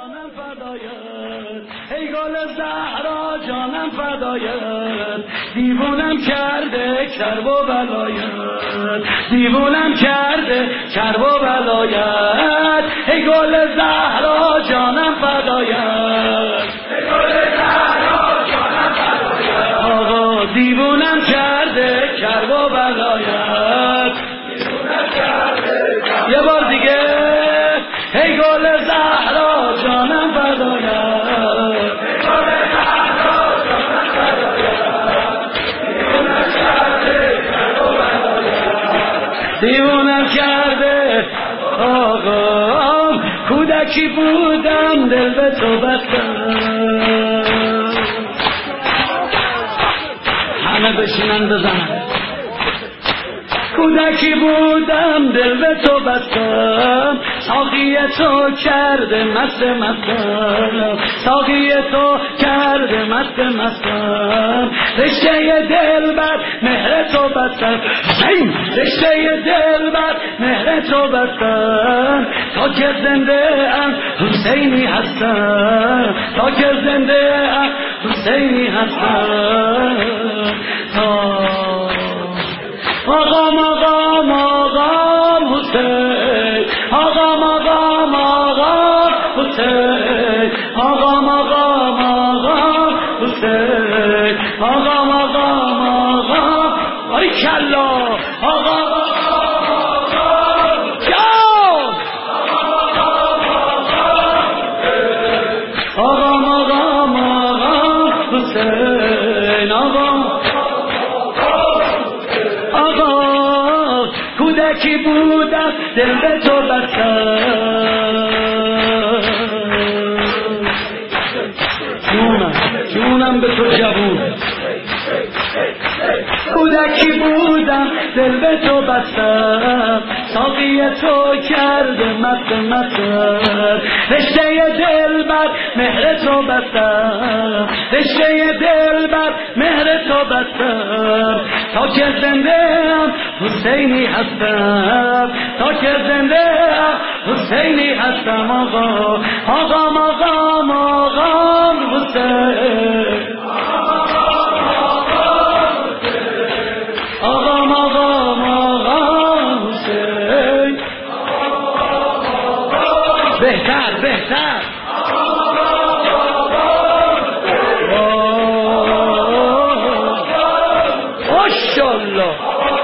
جانم فدایت، ای گل زهرا جانم فدایت، دیوونم کرده کرب و بلایت، دیوونم کرده کرب و بلایت، ای گل زهرا جانم فدایت، ای گل زهرا جانم فدایت، آقا دیوونم کرده کرب و بلایت، دیوونم کرده یه بار دیگه، ای گل زهرا جانم فدایت، ای گل زهرا جانم فدایت، دیوونم کرده کرب و بلایت، دیوونم کرده آقا، کودکی بودم دل به تو بستم، همه بشینن بزنن، کودکی بودم دل به تو بستم، ساقی تو کرده مست مستم، ساقی تو کرده مست مستم، رشته دل بر مهر تو بستم، رشته دل بر مهر تو بستم، تا که زنده ام حسینی هستم، تا که زنده ام حسینی هستم، آقام آقام آقام حسین، آقام آقام آقام حسین، آقام آقام آقام حسین، آقام آقام آقام باریکلا، آقام آقام آقام جان، آقام آقام آقام حسین، آقام کودکی بودم دل به تو بستم، جونم به تو جوون، کودکی بودم دل به تو بستم، ساقی تو کرده مست مستم، رشته دل بر مهر تو بستم، رشته دل بر مهر تو بستم، تا که زنده ام حسینی هستم، تا که زنده ام حسینی هستم، آقا آقام آقام آقام حسین، آقام آقام آقام حسین، بهتر بهتر، ماشاءالله،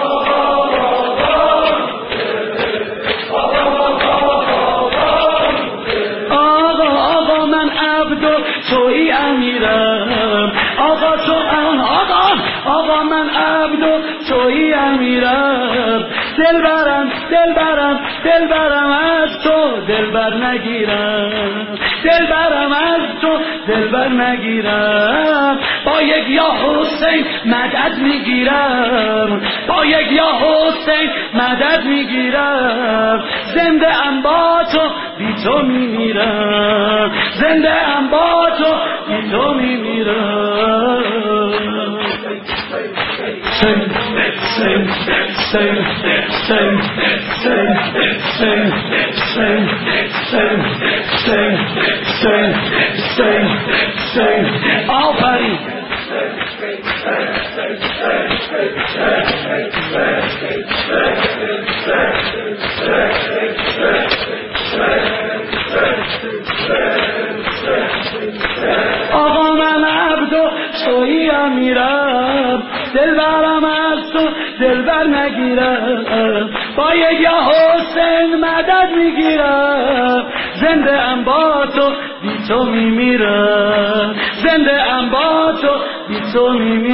آقا من عبد و تویی امیرم، آقا تو آقا من عبد و تویی امیرم، دلبرم دلبرم دلبرم از تو دلبر نگیرم، دلبرم از تو دلبر نگیرم، با یک یا حسین مدد میگیرم، با یک یا حسین مدد میگیرم، زنده ام با تو بی تو میمیرم، زنده ام با تو بی تو میمیرم، سن سن سن سن سن سن سن سن سن سن سن سن آفرین، آقا من عبد و تویی امیرم، دلبرم از تو دلبر نگیرم، با یک یا حسین مدد میگیرم، زنده ام با تو بی تو میمیرم، زنده ام با تو بی تو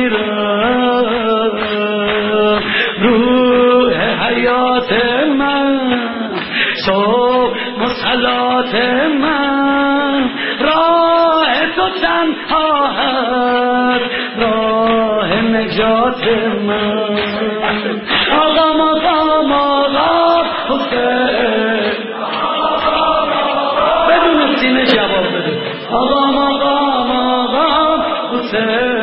میمیرم، روح حیات من، صبح مصلات من، راه تو تنها هست، راه نجات من، آقام آقام آقام حسین، بدون سینه جواب بده، آقام آقام آقام حسین،